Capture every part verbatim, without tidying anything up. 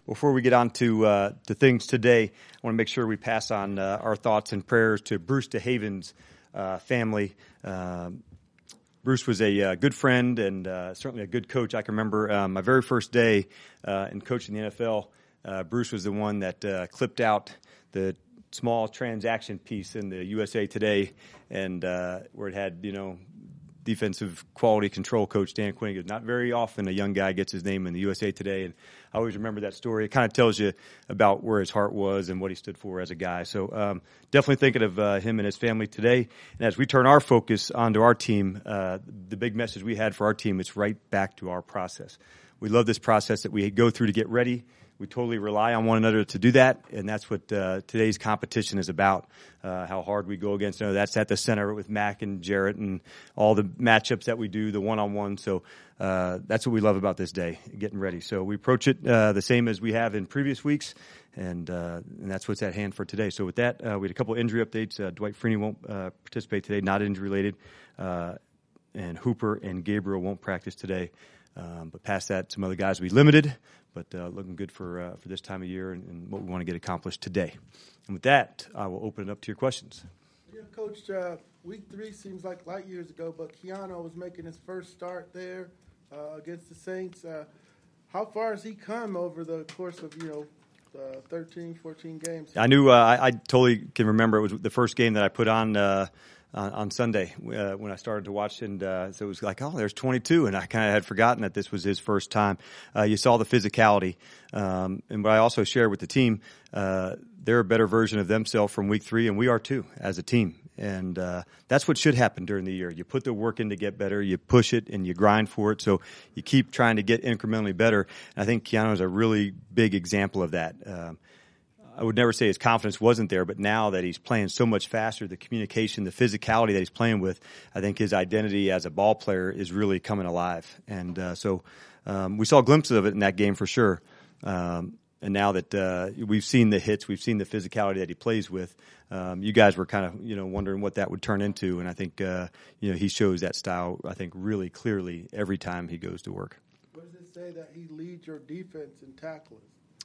Before we get on to uh, to things today, I want to make sure we pass on uh, our thoughts and prayers to Bruce DeHaven's uh, family. Uh, Bruce was a uh, good friend and uh, certainly a good coach. I can remember um, my very first day uh, in coaching the N F L. Uh, Bruce was the one that uh, clipped out the small transaction piece in the U S A Today, and uh, where it had, you know, defensive quality control coach Dan Quinn. Not very often a young guy gets his name in the U S A Today, and I always remember that story. It kind of tells you about where his heart was and what he stood for as a guy. So um, definitely thinking of uh, him and his family today. And as we turn our focus onto our team, uh, the big message we had for our team is right back to our process. We love this process that we go through to get ready. We totally rely on one another to do that, and that's what uh, today's competition is about, uh, how hard we go against. You know, that's at the center with Mac and Jarrett and all the matchups that we do, the one-on-one. So uh, that's what we love about this day, getting ready. So we approach it uh, the same as we have in previous weeks, and uh, and that's what's at hand for today. So with that, uh, we had a couple injury updates. Uh, Dwight Freeney won't uh, participate today, not injury-related, uh, and Hooper and Gabriel won't practice today. Um, but past that, some other guys will be limited, but uh, looking good for uh, for this time of year and, and what we want to get accomplished today. And with that, I will open it up to your questions. Yeah, Coach, uh, week three seems like light years ago, but Keanu was making his first start there uh, against the Saints. Uh, how far has he come over the course of, you know, uh, thirteen, fourteen games? I knew uh, I, I totally can remember. It was the first game that I put on uh, on, on Sunday uh, when I started to watch, and uh, so it was like, oh, there's twenty-two, and I kind of had forgotten that this was his first time. Uh, you saw the physicality, um, and what I also shared with the team, uh, they're a better version of themselves from week three, and we are too as a team. And uh, that's what should happen during the year. You put the work in to get better, you push it, and you grind for it. So you keep trying to get incrementally better. And I think Keanu is a really big example of that. Um, I would never say his confidence wasn't there, but now that he's playing so much faster, the communication, the physicality that he's playing with, I think his identity as a ball player is really coming alive. And uh, so um, we saw glimpses of it in that game for sure. Um, and now that uh, we've seen the hits, we've seen the physicality that he plays with, um, you guys were kind of, you know, wondering what that would turn into. And I think, uh, you know, he shows that style, I think, really clearly every time he goes to work. What does it say that he leads your defense in tackling?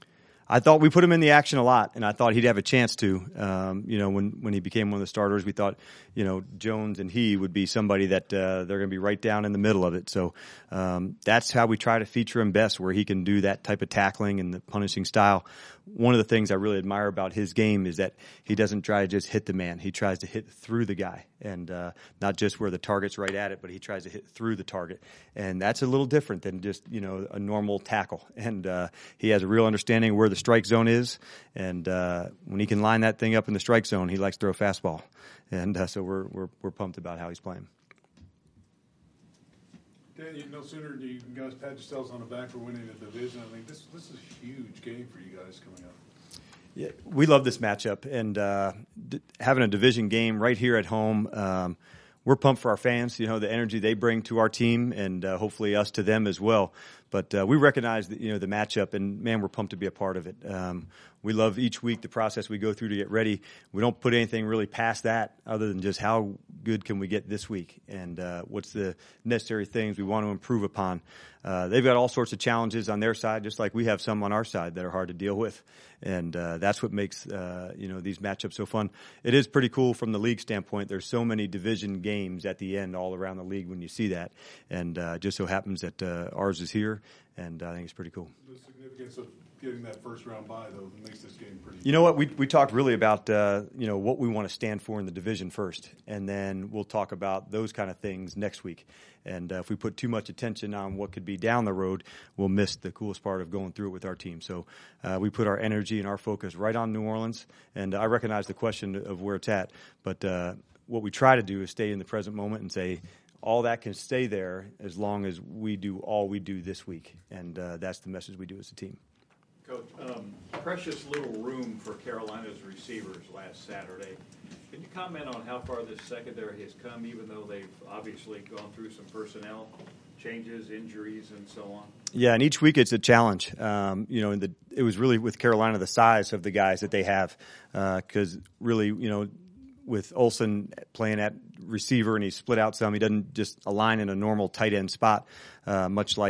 I thought we put him in the action a lot, and I thought he'd have a chance to. Um, you know, when, when he became one of the starters, we thought, you know, Jones and he would be somebody that uh, they're going to be right down in the middle of it. So um, that's how we try to feature him best, where he can do that type of tackling and the punishing style. One of the things I really admire about his game is that he doesn't try to just hit the man. He tries to hit through the guy, and uh, not just where the target's right at it, but he tries to hit through the target. And that's a little different than just, you know, a normal tackle. And uh, he has a real understanding where the strike zone is, and uh, when he can line that thing up in the strike zone, he likes to throw a fastball. And uh, so we're we're we're pumped about how he's playing. Dan, you no sooner do you guys pat yourselves on the back for winning the division. I mean, this this is a huge game for you guys coming up. Yeah, we love this matchup, and uh, d- having a division game right here at home. Um, we're pumped for our fans, you know, the energy they bring to our team, and uh, hopefully us to them as well. But uh, we recognize that, you know, the matchup, and man, we're pumped to be a part of it. Um, we love each week the process we go through to get ready. We don't put anything really past that, other than just how good can we get this week, and uh, what's the necessary things we want to improve upon. Uh, they've got all sorts of challenges on their side, just like we have some on our side that are hard to deal with, and uh, that's what makes uh, you know, these matchups so fun. It is pretty cool from the league standpoint. There's so many division games at the end all around the league when you see that, and uh, just so happens that uh, ours is here, and I think it's pretty cool. The significance of getting that first round bye, though, makes this game pretty. You know what? We we talked really about uh, you know, what we want to stand for in the division first, and then we'll talk about those kind of things next week. And uh, if we put too much attention on what could be down the road, we'll miss the coolest part of going through it with our team. So uh, we put our energy and our focus right on New Orleans, and I recognize the question of where it's at, but uh, what we try to do is stay in the present moment and say, all that can stay there as long as we do all we do this week, and uh, that's the message we do as a team. Coach, um, precious little room for Carolina's receivers last Saturday. Can you comment on how far this secondary has come, even though they've obviously gone through some personnel changes, injuries, and so on? Yeah, and each week it's a challenge. Um, you know, the, it was really with Carolina the size of the guys that they have, because uh, really, you know, with Olsen playing at receiver and he split out some, he doesn't just align in a normal tight end spot, uh, much like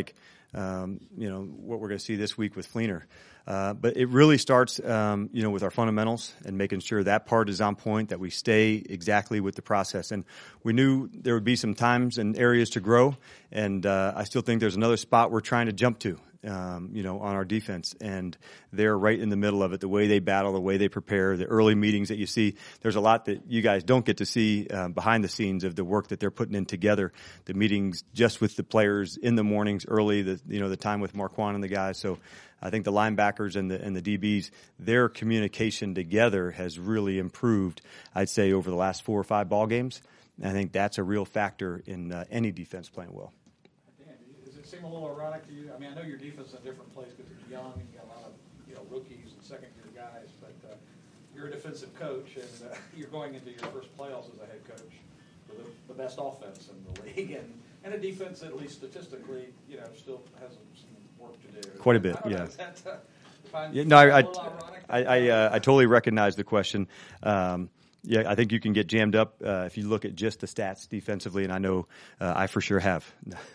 um, you know, what we're going to see this week with Fleener. Uh, but it really starts, um, you know, with our fundamentals and making sure that part is on point, that we stay exactly with the process. And we knew there would be some times and areas to grow, and uh, I still think there's another spot we're trying to jump to, um, you know, on our defense. And they're right in the middle of it, the way they battle, the way they prepare, the early meetings that you see. There's a lot that you guys don't get to see uh, behind the scenes of the work that they're putting in together, the meetings just with the players in the mornings early, the, you know, the time with Marquand and the guys. So I think the linebackers and the and the D Bs, their communication together has really improved, I'd say, over the last four or five ball games. And I think that's a real factor in uh, any defense playing well. Dan, does it seem a little ironic to you? I mean, I know your defense is in a different place because it's young and you got a lot of, you know, rookies and second-year guys, but uh, you're a defensive coach and uh, you're going into your first playoffs as a head coach with the, the best offense in the league and, and a defense that, at least statistically, you know, still has some work to do. Quite a bit, I don't yeah. know, is that, uh, find, Yeah, no, I, I, a little ironic? I, I, uh, I totally recognize the question. Um, yeah, I think you can get jammed up uh, if you look at just the stats defensively, and I know uh, I for sure have.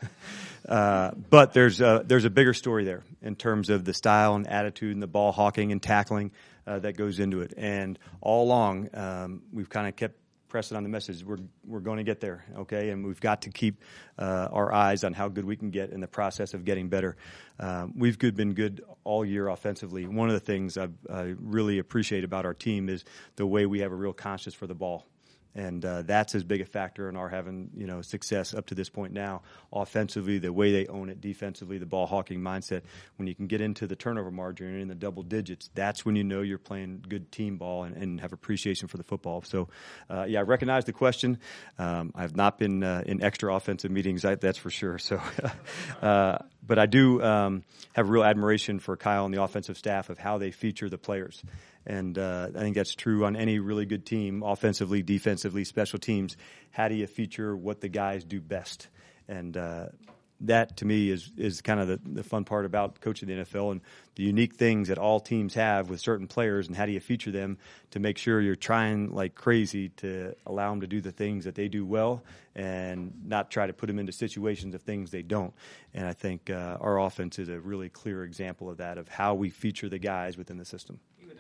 uh, but there's a, there's a bigger story there in terms of the style and attitude and the ball hawking and tackling uh, that goes into it. And all along, um, we've kind of kept pressing on the message. We're we're going to get there, okay? And we've got to keep uh, our eyes on how good we can get in the process of getting better. Um, we've good, been good all year offensively. One of the things I've, I really appreciate about our team is the way we have a real conscience for the ball. And uh, that's as big a factor in our having, you know, success up to this point now. Offensively, the way they own it. Defensively, the ball hawking mindset. When you can get into the turnover margin and in the double digits, that's when you know you're playing good team ball and, and have appreciation for the football. So, uh, yeah, I recognize the question. Um, I've not been uh, in extra offensive meetings, I, that's for sure. So, uh, but I do um, have real admiration for Kyle and the offensive staff of how they feature the players. And uh, I think that's true on any really good team, offensively, defensively, special teams. How do you feature what the guys do best? And uh, that, to me, is is kind of the, the fun part about coaching the N F L and the unique things that all teams have with certain players, and how do you feature them to make sure you're trying like crazy to allow them to do the things that they do well and not try to put them into situations of things they don't. And I think uh, our offense is a really clear example of that, of how we feature the guys within the system.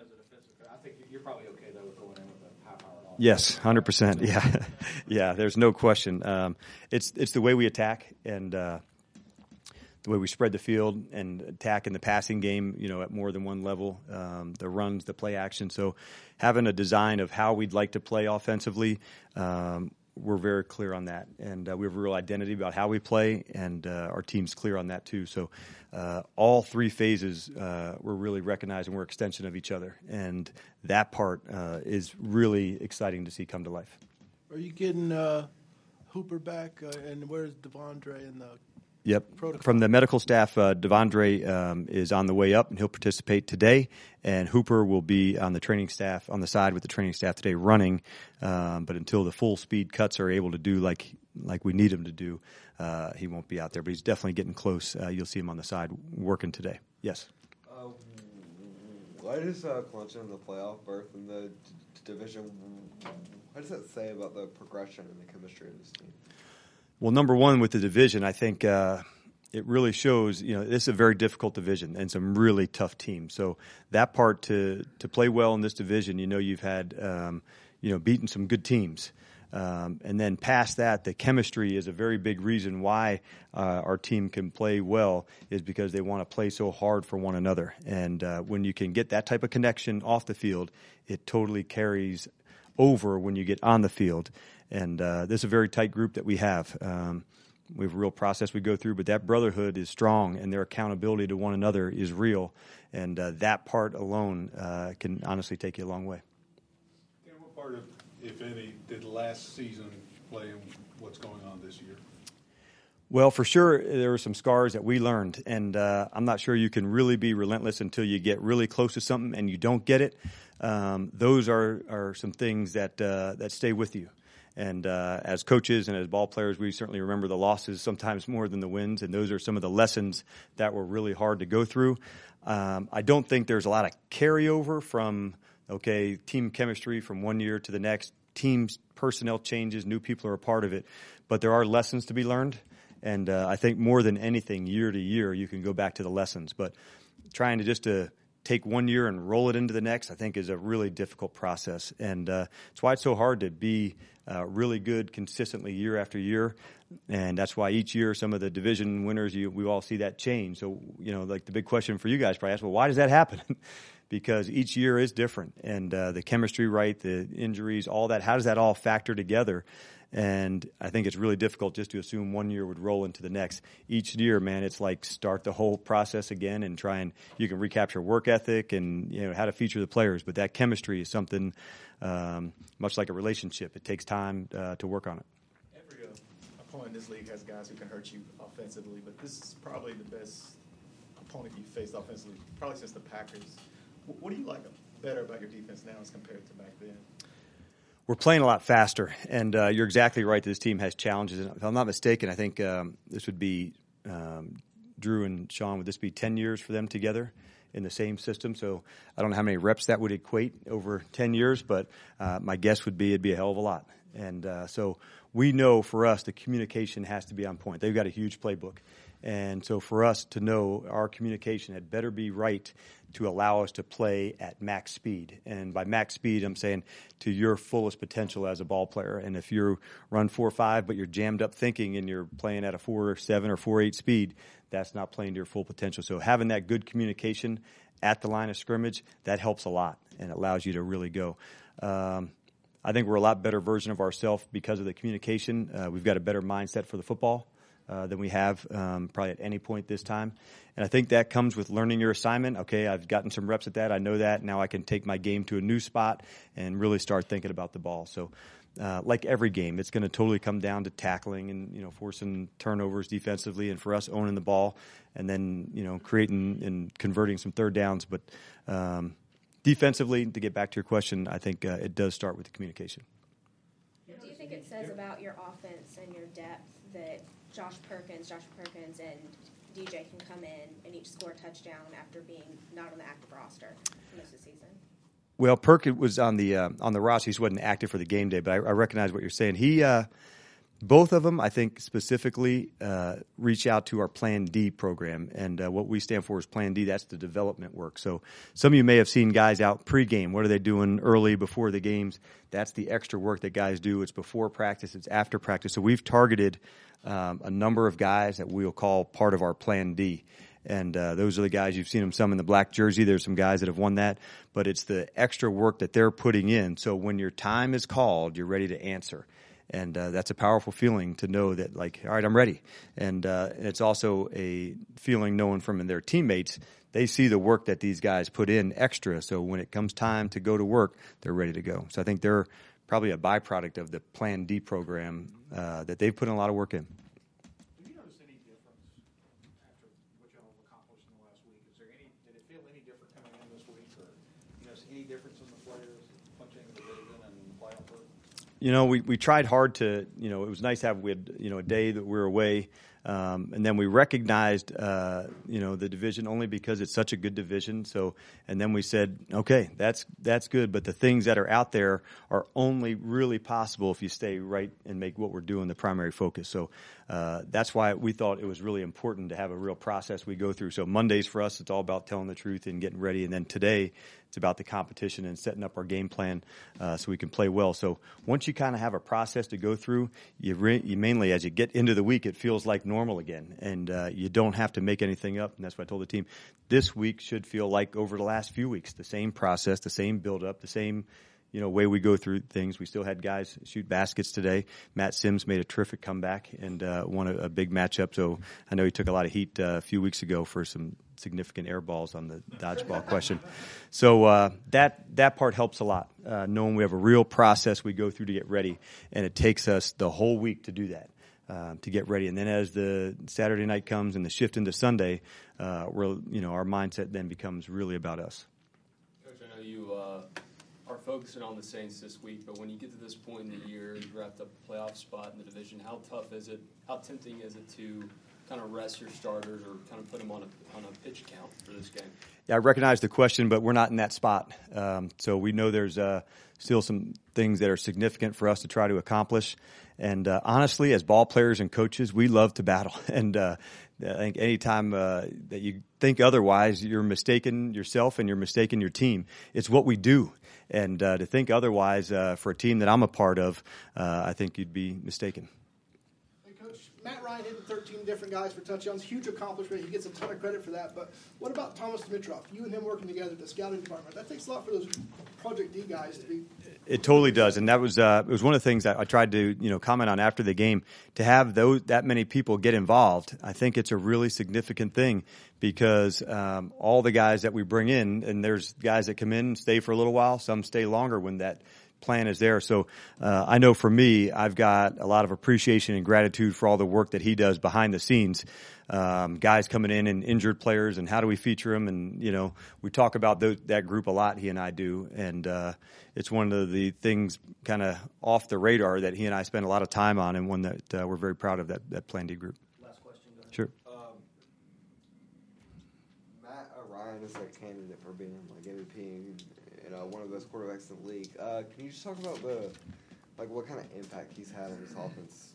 I think you're probably okay, though, with going in with a high-powered offense. Yes, one hundred percent. Yeah, yeah. There's no question. Um, it's it's the way we attack and uh, the way we spread the field and attack in the passing game. You know, at more than one level, um, the runs, the play action. So, having a design of how we'd like to play offensively. Um, We're very clear on that, and uh, we have a real identity about how we play, and uh, our team's clear on that too. So uh, all three phases uh, we're really recognizing we're an extension of each other, and that part uh, is really exciting to see come to life. Are you getting uh, Hooper back, uh, and where's Devondre in the Yep. protocol? From the medical staff, uh, Devondre um, is on the way up, and he'll participate today. And Hooper will be on the training staff, on the side with the training staff today, running. Um, but until the full speed cuts are able to do like like we need him to do, uh, he won't be out there. But he's definitely getting close. Uh, you'll see him on the side working today. Yes. Uh, why does uh, Clemson in the playoff berth in the d- division? What does that say about the progression and the chemistry of this team? Well, number one, with the division, I think uh, it really shows, you know, this is a very difficult division and some really tough teams. So that part to to play well in this division, you know, you've had, um, you know, beaten some good teams. Um, and then past that, the chemistry is a very big reason why uh, our team can play well, is because they want to play so hard for one another. And uh, when you can get that type of connection off the field, it totally carries over when you get on the field. And uh, this is a very tight group that we have. Um, we have a real process we go through, but that brotherhood is strong, and their accountability to one another is real. And uh, that part alone uh, can honestly take you a long way. Dan, what part of, if any, did last season play in what's going on this year? Well, for sure, there were some scars that we learned, and uh, I'm not sure you can really be relentless until you get really close to something and you don't get it. Um, those are, are some things that uh, that stay with you. And uh, as coaches and as ball players, we certainly remember the losses sometimes more than the wins, and those are some of the lessons that were really hard to go through. Um, I don't think there's a lot of carryover from, okay, team chemistry from one year to the next. Teams, personnel changes, new people are a part of it. But there are lessons to be learned. And uh, I think more than anything, year to year, you can go back to the lessons. But trying to just to take one year and roll it into the next, I think is a really difficult process. And uh, it's why it's so hard to be uh, really good consistently year after year. And that's why each year some of the division winners, you, we all see that change. So, you know, like the big question for you guys probably ask, well, why does that happen? Because each year is different. And uh, the chemistry, right, the injuries, all that, how does that all factor together? And I think it's really difficult just to assume one year would roll into the next. Each year, man, it's like start the whole process again and try and you can recapture work ethic and, you know, how to feature the players. But that chemistry is something um, much like a relationship. It takes time uh, to work on it. Every uh, opponent in this league has guys who can hurt you offensively, but this is probably the best opponent you faced offensively, probably since the Packers. What do you like better about your defense now as compared to back then? We're playing a lot faster, and uh, you're exactly right. This team has challenges. If I'm not mistaken, I think um, this would be um, Drew and Sean. Would this be ten years for them together in the same system? So I don't know how many reps that would equate over ten years, but uh, my guess would be it'd be a hell of a lot. And uh, so we know for us the communication has to be on point. They've got a huge playbook. And so for us to know our communication had better be right to allow us to play at max speed. And by max speed, I'm saying to your fullest potential as a ball player. And if you run four five, but you're jammed up thinking and you're playing at a four seven or four eight speed, that's not playing to your full potential. So having that good communication at the line of scrimmage, that helps a lot and allows you to really go. Um, I think we're a lot better version of ourselves because of the communication. Uh, we've got a better mindset for the football uh, than we have um, probably at any point this time. And I think that comes with learning your assignment. Okay, I've gotten some reps at that. I know that. Now I can take my game to a new spot and really start thinking about the ball. So uh, like every game, it's going to totally come down to tackling and, you know, forcing turnovers defensively, and for us owning the ball and then, you know, creating and converting some third downs. But um, defensively, to get back to your question, I think uh, it does start with the communication. What do you think it says about your offense and your depth that Josh Perkins, Josh Perkins and D J can come in and each score a touchdown after being not on the active roster for most of the season? Well, Perkins was on the uh, on the roster. He wasn't active for the game day, but I, I recognize what you're saying. He, uh, both of them, I think specifically, uh, reach out to our Plan D program, and uh, what we stand for is Plan D. That's the development work. So some of you may have seen guys out pregame. What are they doing early before the games? That's the extra work that guys do. It's before practice. It's after practice. So we've targeted um, a number of guys that we'll call part of our Plan D. And uh, those are the guys, you've seen them some in the black jersey. There's some guys that have won that. But it's the extra work that they're putting in. So when your time is called, you're ready to answer. And uh, that's a powerful feeling to know that, like, all right, I'm ready. And uh, it's also a feeling knowing from their teammates, they see the work that these guys put in extra. So when it comes time to go to work, they're ready to go. So I think they're probably a byproduct of the Plan D program uh, that they've put in a lot of work in. Have you noticed any difference after what y'all have accomplished in the last week? Is there any? Did it feel any different coming in this week, or you know, any difference in the players punching the division and playoff work? You know, we, we tried hard to, you know, it was nice to have, we had, you know, a day that we were away. Um, and then we recognized, uh, you know, the division only because it's such a good division. So, and then we said, okay, that's, that's good. But the things that are out there are only really possible if you stay right and make what we're doing the primary focus. So, uh, that's why we thought it was really important to have a real process we go through. So Mondays for us, it's all about telling the truth and getting ready. And then today, it's about the competition and setting up our game plan, uh, so we can play well. So once you kind of have a process to go through, you, re- you mainly, as you get into the week, it feels like normal again. And uh, you don't have to make anything up. And that's what I told the team. This week should feel like over the last few weeks, the same process, the same build-up, the same, you know, way we go through things. We still had guys shoot baskets today. Matt Sims made a terrific comeback and uh, won a, a big matchup. So I know he took a lot of heat uh, a few weeks ago for some significant air balls on the dodgeball question. So uh, that that part helps a lot, uh, knowing we have a real process we go through to get ready, and it takes us the whole week to do that, uh, to get ready. And then as the Saturday night comes and the shift into Sunday, uh, we're, you know, our mindset then becomes really about us. Coach, I know you uh, are focusing on the Saints this week, but when you get to this point in the year, you've wrapped up a playoff spot in the division, how tough is it, how tempting is it to kind of rest your starters or kind of put them on a on a pitch count for this game? Yeah, I recognize the question, but we're not in that spot. Um, so we know there's uh, still some things that are significant for us to try to accomplish. And uh, honestly, as ball players and coaches, we love to battle. And uh, I think anytime uh, that you think otherwise, you're mistaken yourself and you're mistaken your team. It's what we do. And uh, to think otherwise uh, for a team that I'm a part of, uh, I think you'd be mistaken. Matt Ryan hitting thirteen different guys for touchdowns, huge accomplishment. He gets a ton of credit for that. But what about Thomas Dimitrov? You and him working together, the scouting department. That takes a lot for those Project D guys to be. It totally does, and that was uh, it was one of the things that I tried to you know comment on after the game. To have those that many people get involved, I think it's a really significant thing because um, all the guys that we bring in, and there's guys that come in and stay for a little while, some stay longer when that plan is there. So uh, I know for me, I've got a lot of appreciation and gratitude for all the work that he does behind the scenes. Um, guys coming in and injured players and how do we feature them? And, you know, we talk about those, that group a lot, he and I do. And uh, it's one of the things kind of off the radar that he and I spend a lot of time on and one that uh, we're very proud of, that, that Plan D group. Last question. Go ahead. Sure. Um, Matt Ryan is a candidate for being like M V P and you know, one of those quarterbacks in the league. Uh, can you just talk about the, like, what kind of impact he's had on his offense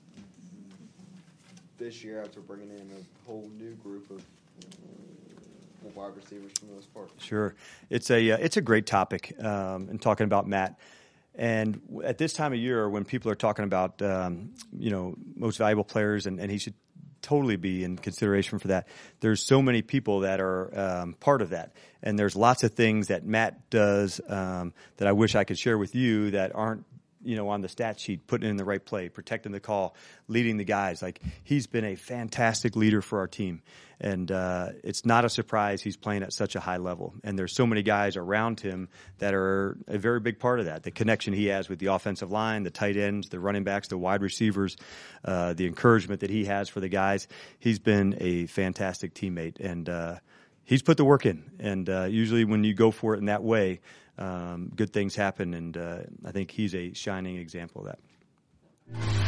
this year after bringing in a whole new group of wide receivers for the most part? Sure, it's a uh, it's a great topic, um, and talking about Matt. And at this time of year, when people are talking about um, you know most valuable players, and, and he should totally be in consideration for that. There's so many people that are um, part of that, and there's lots of things that Matt does um, that I wish I could share with you that aren't, you know, on the stat sheet, putting it in the right play, protecting the call, leading the guys. Like, he's been a fantastic leader for our team, and uh, it's not a surprise he's playing at such a high level. And there's so many guys around him that are a very big part of that. The connection he has with the offensive line, the tight ends, the running backs, the wide receivers, uh, the encouragement that he has for the guys. He's been a fantastic teammate, and uh, he's put the work in. And uh, usually when you go for it in that way, um, good things happen, and uh, I think he's a shining example of that.